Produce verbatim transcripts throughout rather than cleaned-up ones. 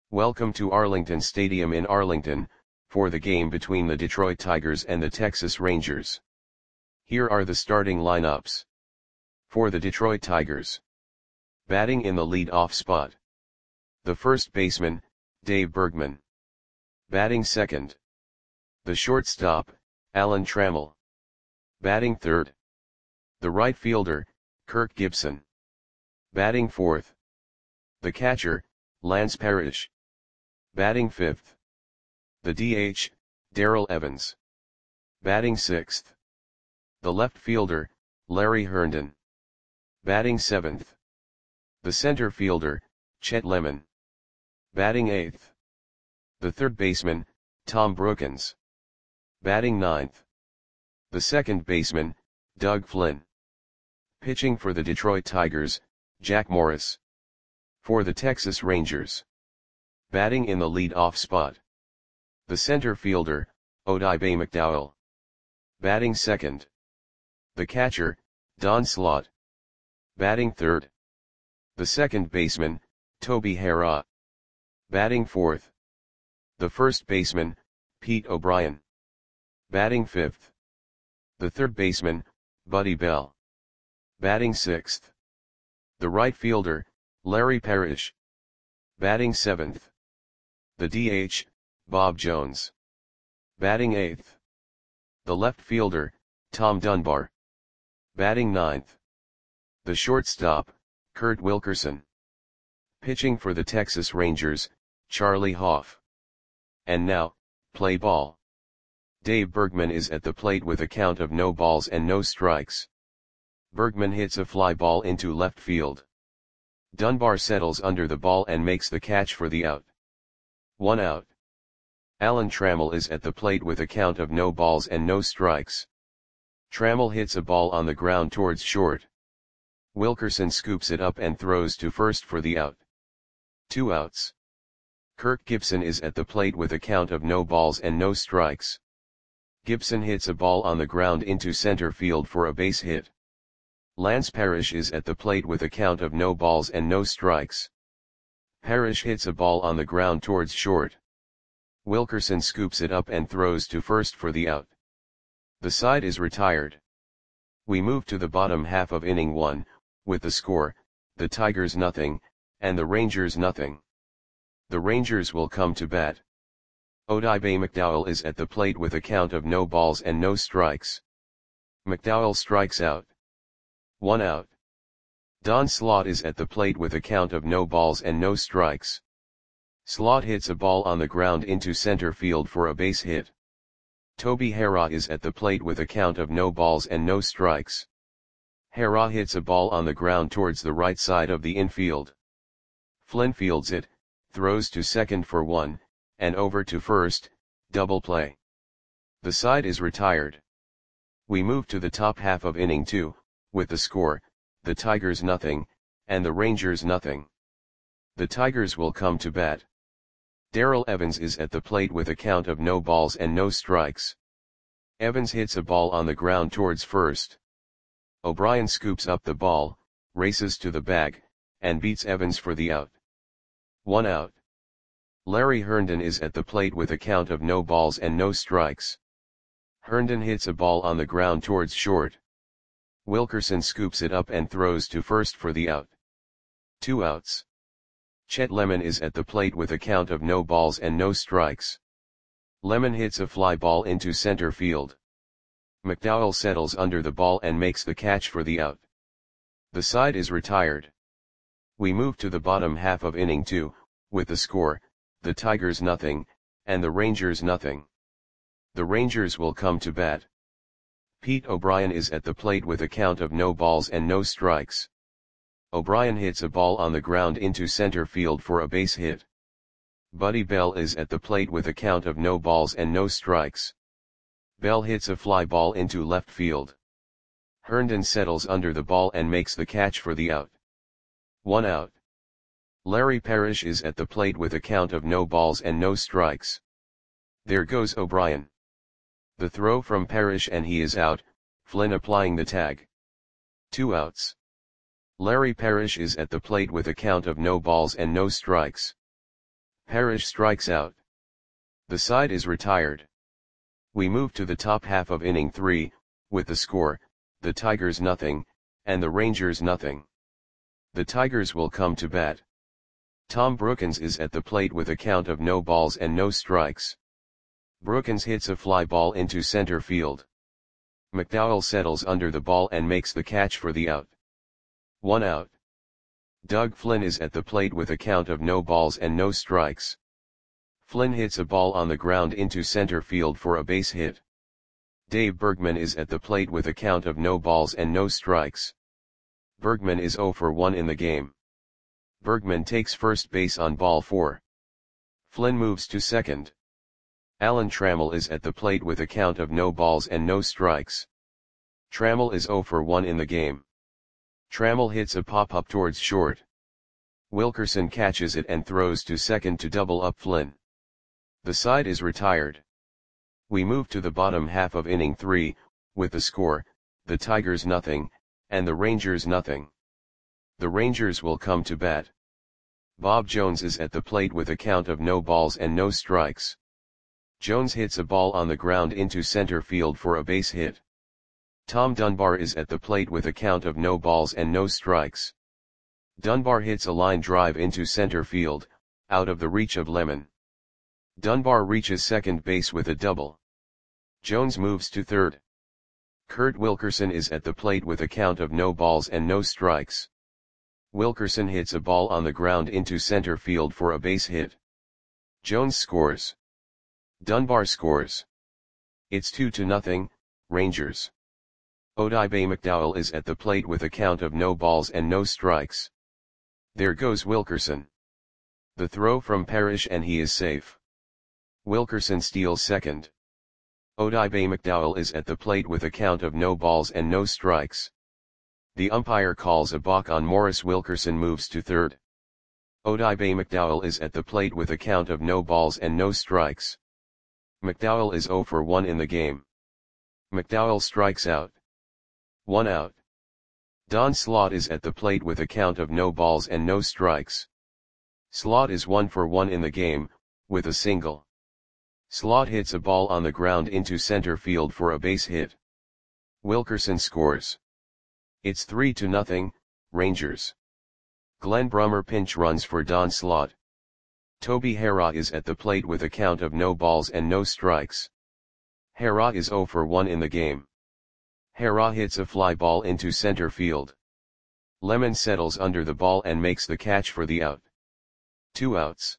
Welcome to Arlington Stadium in Arlington, for the game between the Detroit Tigers and the Texas Rangers. Here are the starting lineups. For the Detroit Tigers. Batting in the lead-off spot. The first baseman, Dave Bergman. Batting second. The shortstop, Alan Trammell. Batting third. The right fielder, Kirk Gibson. Batting fourth. The catcher, Lance Parrish. Batting fifth. The D H, Darrell Evans. Batting sixth. The left fielder, Larry Herndon. Batting seventh. The center fielder, Chet Lemon. Batting eighth. The third baseman, Tom Brookens. Batting ninth. The second baseman, Doug Flynn. Pitching for the Detroit Tigers, Jack Morris. For the Texas Rangers. Batting in the lead-off spot. The center fielder, Odibe McDowell. Batting second. The catcher, Don Slaught. Batting third. The second baseman, Toby Harrah. Batting fourth. The first baseman, Pete O'Brien. Batting fifth. The third baseman, Buddy Bell. Batting sixth. The right fielder, Larry Parrish. Batting seventh. The D H, Bob Jones. Batting eighth. The left fielder, Tom Dunbar. Batting ninth. The shortstop, Kurt Wilkerson. Pitching for the Texas Rangers, Charlie Hoff. And now, play ball. Dave Bergman is at the plate with a count of no balls and no strikes. Bergman hits a fly ball into left field. Dunbar settles under the ball and makes the catch for the out. One out. Alan Trammell is at the plate with a count of no balls and no strikes. Trammell hits a ball on the ground towards short. Wilkerson scoops it up and throws to first for the out. Two outs. Kirk Gibson is at the plate with a count of no balls and no strikes. Gibson hits a ball on the ground into center field for a base hit. Lance Parrish is at the plate with a count of no balls and no strikes. Parrish hits a ball on the ground towards short. Wilkerson scoops it up and throws to first for the out. The side is retired. We move to the bottom half of inning one, with the score, the Tigers nothing, and the Rangers nothing. The Rangers will come to bat. Odibe McDowell is at the plate with a count of no balls and no strikes. McDowell strikes out. One out. Don Slaught is at the plate with a count of no balls and no strikes. Slaught hits a ball on the ground into center field for a base hit. Toby Harrah is at the plate with a count of no balls and no strikes. Harrah hits a ball on the ground towards the right side of the infield. Flynn fields it, throws to second for one, and over to first, double play. The side is retired. We move to the top half of inning two, with the score, the Tigers nothing, and the Rangers nothing. The Tigers will come to bat. Darrell Evans is at the plate with a count of no balls and no strikes. Evans hits a ball on the ground towards first. O'Brien scoops up the ball, races to the bag, and beats Evans for the out. One out. Larry Herndon is at the plate with a count of no balls and no strikes. Herndon hits a ball on the ground towards short. Wilkerson scoops it up and throws to first for the out. Two outs. Chet Lemon is at the plate with a count of no balls and no strikes. Lemon hits a fly ball into center field. McDowell settles under the ball and makes the catch for the out. The side is retired. We move to the bottom half of inning two, with the score, the Tigers nothing, and the Rangers nothing. The Rangers will come to bat. Pete O'Brien is at the plate with a count of no balls and no strikes. O'Brien hits a ball on the ground into center field for a base hit. Buddy Bell is at the plate with a count of no balls and no strikes. Bell hits a fly ball into left field. Herndon settles under the ball and makes the catch for the out. One out. Larry Parrish is at the plate with a count of no balls and no strikes. There goes O'Brien. The throw from Parrish and he is out, Flynn applying the tag. Two outs. Larry Parrish is at the plate with a count of no balls and no strikes. Parrish strikes out. The side is retired. We move to the top half of inning three, with the score, the Tigers nothing, and the Rangers nothing. The Tigers will come to bat. Tom Brookins is at the plate with a count of no balls and no strikes. Brookins hits a fly ball into center field. McDowell settles under the ball and makes the catch for the out. One out. Doug Flynn is at the plate with a count of no balls and no strikes. Flynn hits a ball on the ground into center field for a base hit. Dave Bergman is at the plate with a count of no balls and no strikes. Bergman is oh for one in the game. Bergman takes first base on ball four. Flynn moves to second. Alan Trammell is at the plate with a count of no balls and no strikes. Trammell is oh for one in the game. Trammell hits a pop-up towards short. Wilkerson catches it and throws to second to double up Flynn. The side is retired. We move to the bottom half of inning three, with the score, the Tigers nothing, and the Rangers nothing. The Rangers will come to bat. Bob Jones is at the plate with a count of no balls and no strikes. Jones hits a ball on the ground into center field for a base hit. Tom Dunbar is at the plate with a count of no balls and no strikes. Dunbar hits a line drive into center field, out of the reach of Lemon. Dunbar reaches second base with a double. Jones moves to third. Kurt Wilkerson is at the plate with a count of no balls and no strikes. Wilkerson hits a ball on the ground into center field for a base hit. Jones scores. Dunbar scores. It's two to nothing, Rangers. Odibe McDowell is at the plate with a count of no balls and no strikes. There goes Wilkerson. The throw from Parrish and he is safe. Wilkerson steals second. Odibe McDowell is at the plate with a count of no balls and no strikes. The umpire calls a balk on Morris. Wilkerson moves to third. Odibe McDowell is at the plate with a count of no balls and no strikes. McDowell is oh for one in the game. McDowell strikes out. One out. Don Slaught is at the plate with a count of no balls and no strikes. Slaught is one for one in the game, with a single. Slaught hits a ball on the ground into center field for a base hit. Wilkerson scores. It's three to nothing, Rangers. Glenn Brummer pinch runs for Don Slaught. Toby Harrah is at the plate with a count of no balls and no strikes. Harrah is oh for one in the game. Harrah hits a fly ball into center field. Lemon settles under the ball and makes the catch for the out. Two outs.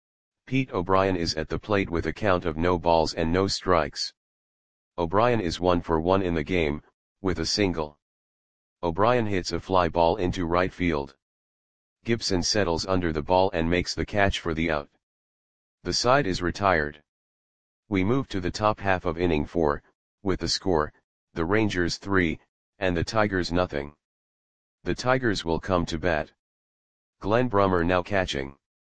Pete O'Brien is at the plate with a count of no balls and no strikes. O'Brien is one for one in the game, with a single. O'Brien hits a fly ball into right field. Gibson settles under the ball and makes the catch for the out. The side is retired. We move to the top half of inning four, with the score, the Rangers three, and the Tigers nothing. The Tigers will come to bat. Glenn Brummer now catching.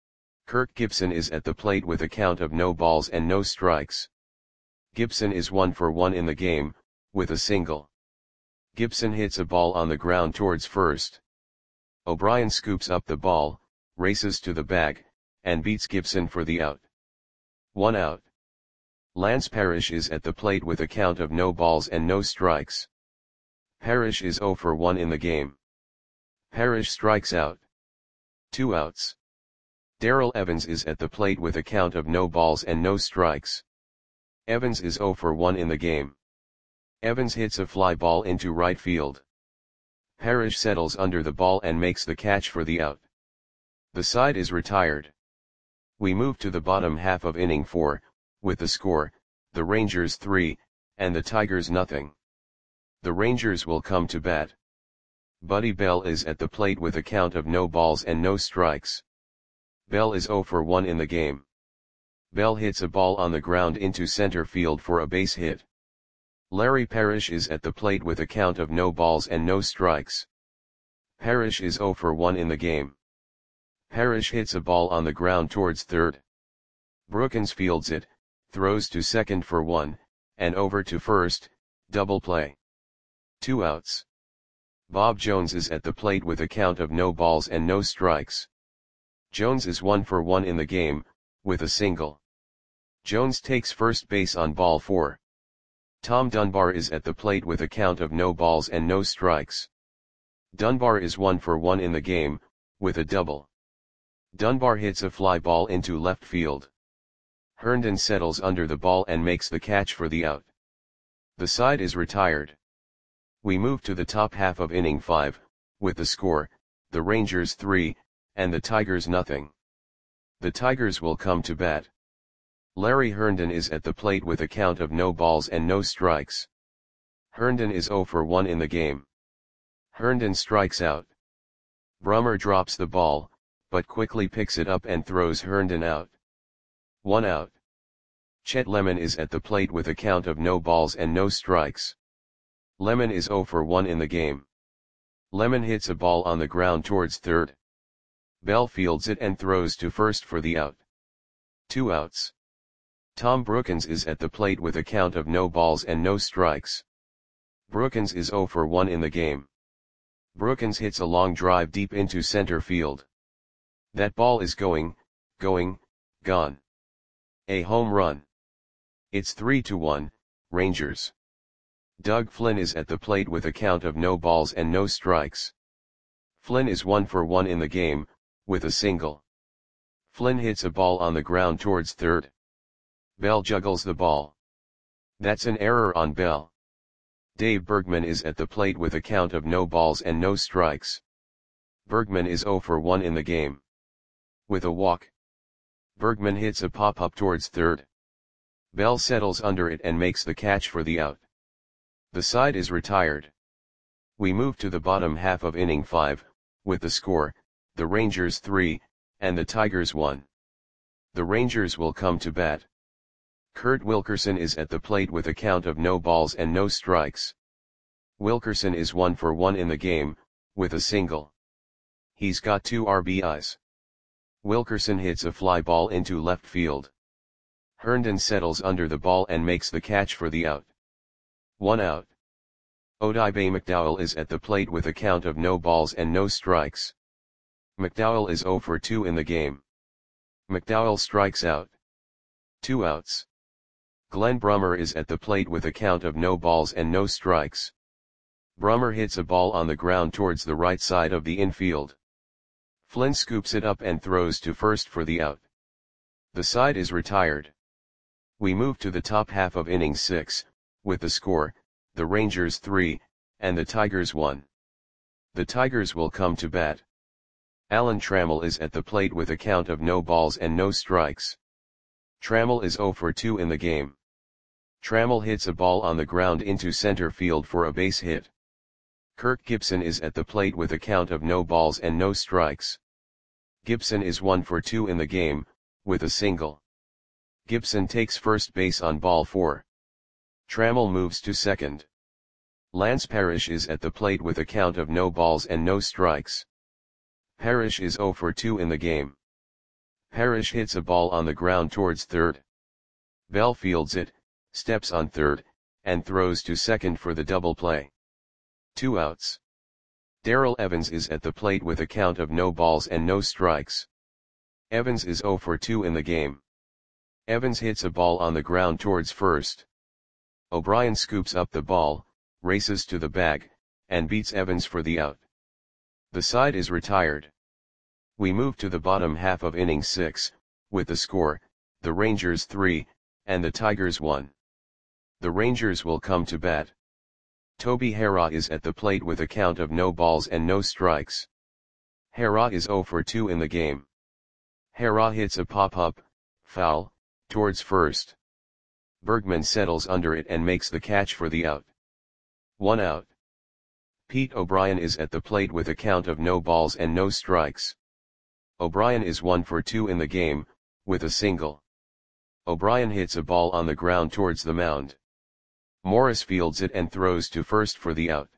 Kirk Gibson is at the plate with a count of no balls and no strikes. Gibson is one for one in the game, with a single. Gibson hits a ball on the ground towards first. O'Brien scoops up the ball, races to the bag, and beats Gibson for the out. One out. Lance Parrish is at the plate with a count of no balls and no strikes. Parrish is oh for one in the game. Parrish strikes out. Two outs. Darrell Evans is at the plate with a count of no balls and no strikes. Evans is oh for one in the game. Evans hits a fly ball into right field. Parrish settles under the ball and makes the catch for the out. The side is retired. We move to the bottom half of inning four, with the score, the Rangers three, and the Tigers nothing. The Rangers will come to bat. Buddy Bell is at the plate with a count of no balls and no strikes. Bell is oh for one in the game. Bell hits a ball on the ground into center field for a base hit. Larry Parrish is at the plate with a count of no balls and no strikes. Parrish is oh for one in the game. Parrish hits a ball on the ground towards third. Brookins fields it, throws to second for one, and over to first, double play. Two outs. Bob Jones is at the plate with a count of no balls and no strikes. Jones is one for one in the game, with a single. Jones takes first base on ball four. Tom Dunbar is at the plate with a count of no balls and no strikes. Dunbar is one for one in the game, with a double. Dunbar hits a fly ball into left field. Herndon settles under the ball and makes the catch for the out. The side is retired. We move to the top half of inning five, with the score, the Rangers three, and the Tigers nothing. The Tigers will come to bat. Larry Herndon is at the plate with a count of no balls and no strikes. Herndon is zero for one in the game. Herndon strikes out. Brummer drops the ball, but quickly picks it up and throws Herndon out. One out. Chet Lemon is at the plate with a count of no balls and no strikes. Lemon is zero for one in the game. Lemon hits a ball on the ground towards third. Bell fields it and throws to first for the out. Two outs. Tom Brookins is at the plate with a count of no balls and no strikes. Brookins is zero for one in the game. Brookins hits a long drive deep into center field. That ball is going, going, gone. A home run. It's three to one, Rangers. Doug Flynn is at the plate with a count of no balls and no strikes. Flynn is one for one in the game, with a single. Flynn hits a ball on the ground towards third. Bell juggles the ball. That's an error on Bell. Dave Bergman is at the plate with a count of no balls and no strikes. Bergman is zero for one in the game. With a walk. Bergman hits a pop-up towards third. Bell settles under it and makes the catch for the out. The side is retired. We move to the bottom half of inning five, with the score, the Rangers three, and the Tigers one. The Rangers will come to bat. Kurt Wilkerson is at the plate with a count of no balls and no strikes. Wilkerson is one for one in the game, with a single. He's got two R B Is. Wilkerson hits a fly ball into left field. Herndon settles under the ball and makes the catch for the out. One out. Odibe McDowell is at the plate with a count of no balls and no strikes. McDowell is zero for two in the game. McDowell strikes out. Two outs. Glenn Brummer is at the plate with a count of no balls and no strikes. Brummer hits a ball on the ground towards the right side of the infield. Flynn scoops it up and throws to first for the out. The side is retired. We move to the top half of inning six, with the score, the Rangers three, and the Tigers one. The Tigers will come to bat. Alan Trammell is at the plate with a count of no balls and no strikes. Trammell is zero for two in the game. Trammell hits a ball on the ground into center field for a base hit. Kirk Gibson is at the plate with a count of no balls and no strikes. Gibson is one for two in the game, with a single. Gibson takes first base on ball four. Trammell moves to second. Lance Parrish is at the plate with a count of no balls and no strikes. Parrish is zero for two in the game. Parrish hits a ball on the ground towards third. Bell fields it, steps on third, and throws to second for the double play. Two outs. Darrell Evans is at the plate with a count of no balls and no strikes. Evans is zero for two in the game. Evans hits a ball on the ground towards first. O'Brien scoops up the ball, races to the bag, and beats Evans for the out. The side is retired. We move to the bottom half of inning six, with the score, the Rangers three, and the Tigers one. The Rangers will come to bat. Toby Harrah is at the plate with a count of no balls and no strikes. Harrah is zero for two in the game. Harrah hits a pop-up, foul, towards first. Bergman settles under it and makes the catch for the out. One out. Pete O'Brien is at the plate with a count of no balls and no strikes. O'Brien is one for two in the game, with a single. O'Brien hits a ball on the ground towards the mound. Morris fields it and throws to first for the out.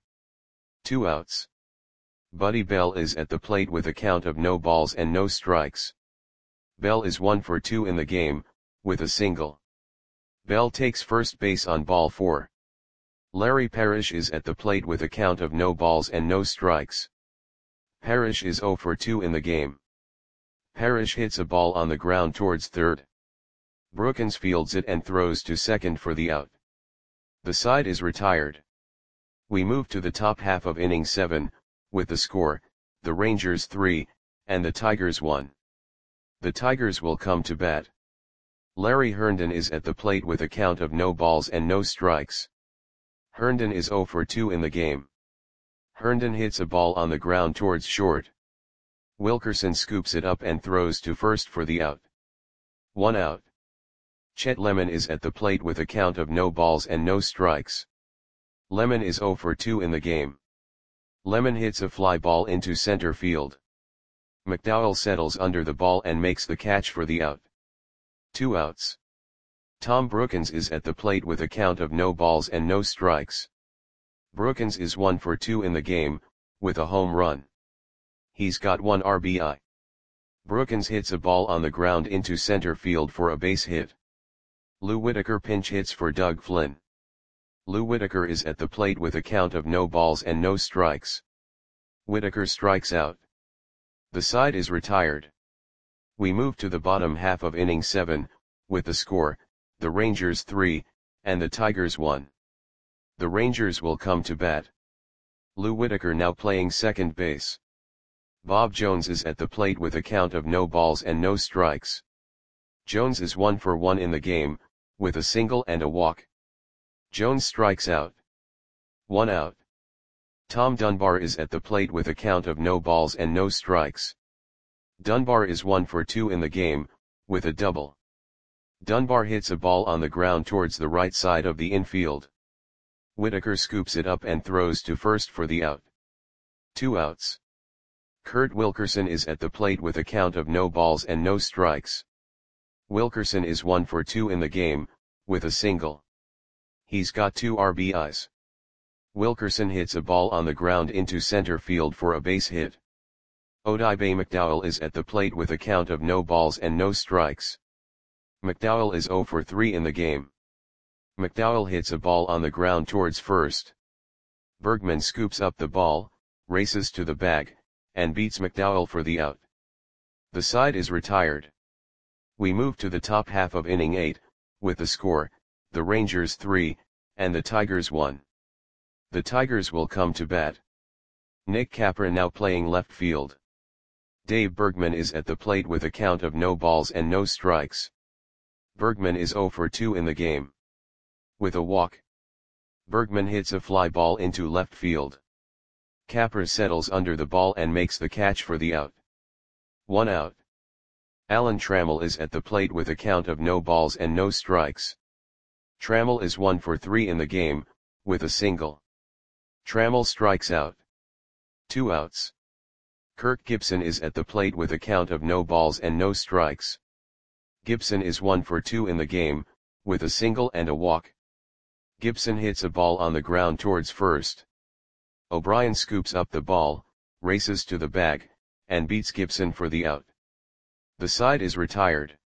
Two outs. Buddy Bell is at the plate with a count of no balls and no strikes. Bell is one for two in the game, with a single. Bell takes first base on ball four. Larry Parrish is at the plate with a count of no balls and no strikes. Parrish is zero for two in the game. Parrish hits a ball on the ground towards third. Brookins fields it and throws to second for the out. The side is retired. We move to the top half of inning seven, with the score, the Rangers three, and the Tigers one. The Tigers will come to bat. Larry Herndon is at the plate with a count of no balls and no strikes. Herndon is oh for two in the game. Herndon hits a ball on the ground towards short. Wilkerson scoops it up and throws to first for the out. One out. Chet Lemon is at the plate with a count of no balls and no strikes. Lemon is oh for two in the game. Lemon hits a fly ball into center field. McDowell settles under the ball and makes the catch for the out. Two outs. Tom Brookins is at the plate with a count of no balls and no strikes. Brookins is one for two in the game, with a home run. He's got one R B I. Brookins hits a ball on the ground into center field for a base hit. Lou Whitaker pinch hits for Doug Flynn. Lou Whitaker is at the plate with a count of no balls and no strikes. Whitaker strikes out. The side is retired. We move to the bottom half of inning seven, with the score, the Rangers three, and the Tigers one. The Rangers will come to bat. Lou Whitaker now playing second base. Bob Jones is at the plate with a count of no balls and no strikes. Jones is one for one in the game, with a single and a walk. Jones strikes out. One out. Tom Dunbar is at the plate with a count of no balls and no strikes. Dunbar is one for two in the game, with a double. Dunbar hits a ball on the ground towards the right side of the infield. Whitaker scoops it up and throws to first for the out. Two outs. Kurt Wilkerson is at the plate with a count of no balls and no strikes. Wilkerson is one for two in the game, with a single. He's got two R B Is. Wilkerson hits a ball on the ground into center field for a base hit. Odibe McDowell is at the plate with a count of no balls and no strikes. McDowell is oh for three in the game. McDowell hits a ball on the ground towards first. Bergman scoops up the ball, races to the bag, and beats McDowell for the out. The side is retired. We move to the top half of inning eight, with the score, the Rangers three, and the Tigers one. The Tigers will come to bat. Nick Capra now playing left field. Dave Bergman is at the plate with a count of no balls and no strikes. Bergman is oh for two in the game. With a walk. Bergman hits a fly ball into left field. Capra settles under the ball and makes the catch for the out. One out. Alan Trammell is at the plate with a count of no balls and no strikes. Trammell is one for three in the game, with a single. Trammell strikes out. Two outs. Kirk Gibson is at the plate with a count of no balls and no strikes. Gibson is one for two in the game, with a single and a walk. Gibson hits a ball on the ground towards first. O'Brien scoops up the ball, races to the bag, and beats Gibson for the out. The side is retired.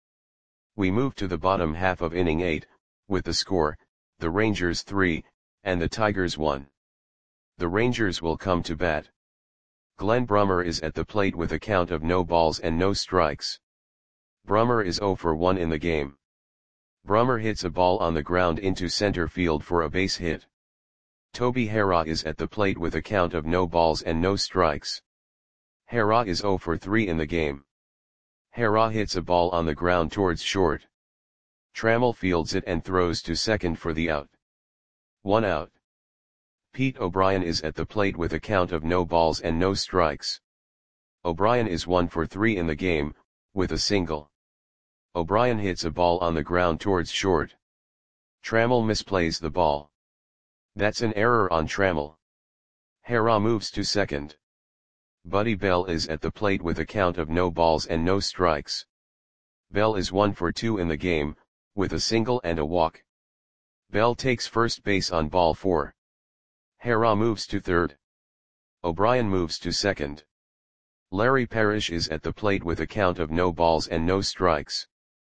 We move to the bottom half of inning eight, with the score, the Rangers three, and the Tigers one. The Rangers will come to bat. Glenn Brummer is at the plate with a count of no balls and no strikes. Brummer is oh for one in the game. Brummer hits a ball on the ground into center field for a base hit. Toby Harrah is at the plate with a count of no balls and no strikes. Harrah is oh for three in the game. Harrah hits a ball on the ground towards short. Trammell fields it and throws to second for the out. One out. Pete O'Brien is at the plate with a count of no balls and no strikes. O'Brien is one for three in the game, with a single. O'Brien hits a ball on the ground towards short. Trammell misplays the ball. That's an error on Trammell. Harrah moves to second. Buddy Bell is at the plate with a count of no balls and no strikes. Bell is one for two in the game, with a single and a walk. Bell takes first base on ball four. Harrah moves to third. O'Brien moves to second. Larry Parrish is at the plate with a count of no balls and no strikes.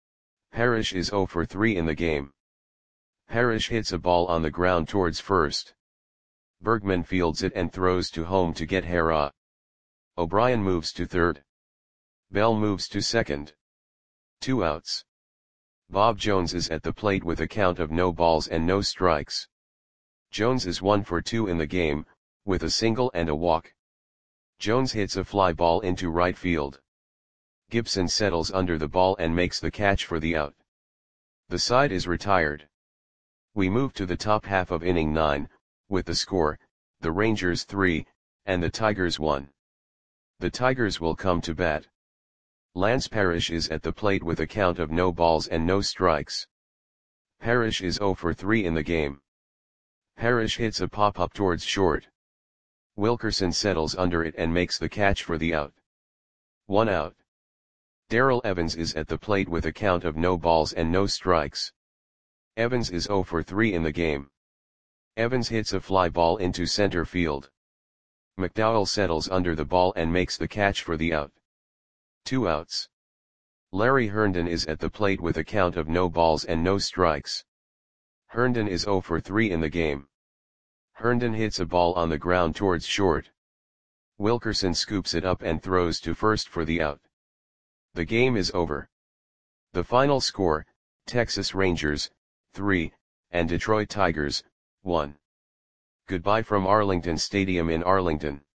Parrish is oh for three in the game. Parrish hits a ball on the ground towards first. Bergman fields it and throws to home to get Harrah. O'Brien moves to third. Bell moves to second. Two outs. Bob Jones is at the plate with a count of no balls and no strikes. Jones is one for two in the game, with a single and a walk. Jones hits a fly ball into right field. Gibson settles under the ball and makes the catch for the out. The side is retired. We move to the top half of inning nine, with the score, the Rangers three, and the Tigers one. The Tigers will come to bat. Lance Parrish is at the plate with a count of no balls and no strikes. Parrish is oh for three in the game. Parrish hits a pop-up towards short. Wilkerson settles under it and makes the catch for the out. One out. Darrell Evans is at the plate with a count of no balls and no strikes. Evans is oh for three in the game. Evans hits a fly ball into center field. McDowell settles under the ball and makes the catch for the out. Two outs. Larry Herndon is at the plate with a count of no balls and no strikes. Herndon is oh for three in the game. Herndon hits a ball on the ground towards short. Wilkerson scoops it up and throws to first for the out. The game is over. The final score, Texas Rangers, three, and Detroit Tigers, one. Goodbye from Arlington Stadium in Arlington.